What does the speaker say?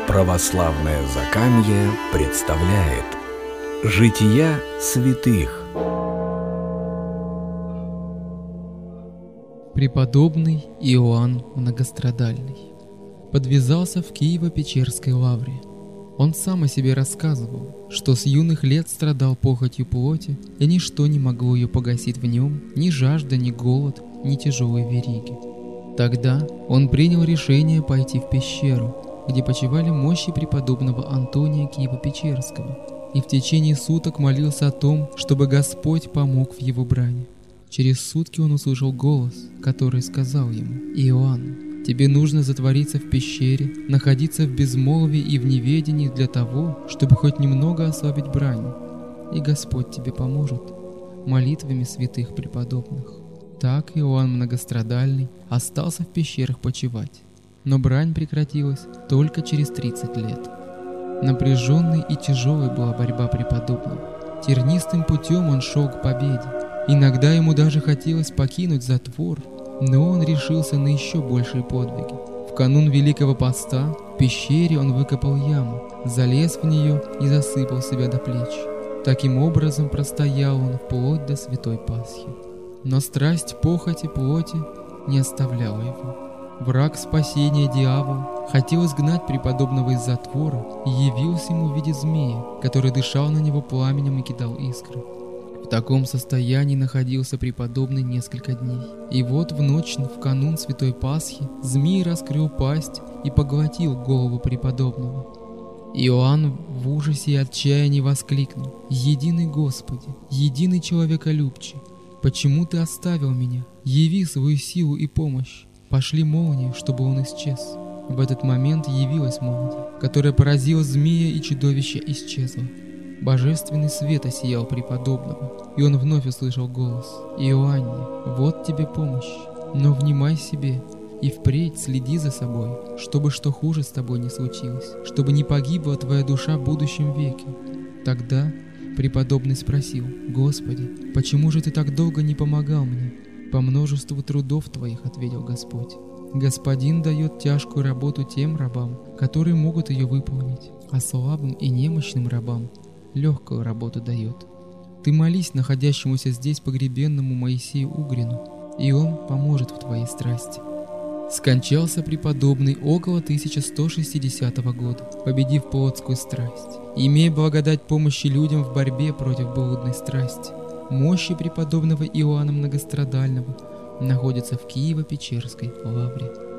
Православное Закамье представляет Жития святых. Преподобный Иоанн Многострадальный подвязался в Киево-Печерской лавре. Он сам о себе рассказывал, что с юных лет страдал похотью плоти, и ничто не могло ее погасить в нем, ни жажда, ни голод, ни тяжелые вериги. Тогда он принял решение пойти в пещеру, где почивали мощи преподобного Антония Киево-Печерского, и в течение суток молился о том, чтобы Господь помог в его брани. Через сутки он услышал голос, который сказал ему: «Иоанн, тебе нужно затвориться в пещере, находиться в безмолвии и в неведении для того, чтобы хоть немного ослабить брань, и Господь тебе поможет молитвами святых преподобных». Так Иоанн Многострадальный остался в пещерах почивать, но брань прекратилась только через 30 лет. Напряженной и тяжелой была борьба преподобного. Тернистым путем он шел к победе. Иногда ему даже хотелось покинуть затвор, но он решился на еще большие подвиги. В канун Великого Поста в пещере он выкопал яму, залез в нее и засыпал себя до плеч. Таким образом простоял он вплоть до Святой Пасхи. Но страсть похоти плоти не оставляла его. Враг спасения, дьявол, хотел изгнать преподобного из затвора и явился ему в виде змея, который дышал на него пламенем и кидал искры. В таком состоянии находился преподобный несколько дней. И вот в ночь в канун Святой Пасхи змей раскрыл пасть и поглотил голову преподобного. Иоанн в ужасе и отчаянии воскликнул: «Единый Господи, единый человеколюбче, почему ты оставил меня? Яви свою силу и помощь. Пошли молнию, чтобы он исчез». В этот момент явилась молния, которая поразила змея, и чудовище исчезло. Божественный свет осиял преподобного, и он вновь услышал голос: «Иоанне, вот тебе помощь, но внимай себе и впредь следи за собой, чтобы что хуже с тобой не случилось, чтобы не погибла твоя душа в будущем веке». Тогда преподобный спросил: «Господи, почему же ты так долго не помогал мне?» «По множеству трудов твоих», — ответил Господь. «Господин дает тяжкую работу тем рабам, которые могут ее выполнить, а слабым и немощным рабам легкую работу дает. Ты молись находящемуся здесь погребенному Моисею Угрину, и он поможет в твоей страсти». Скончался преподобный около 1160 года, победив плотскую страсть, имея благодать помощи людям в борьбе против блудной страсти. Мощи преподобного Иоанна Многострадального находятся в Киево-Печерской лавре.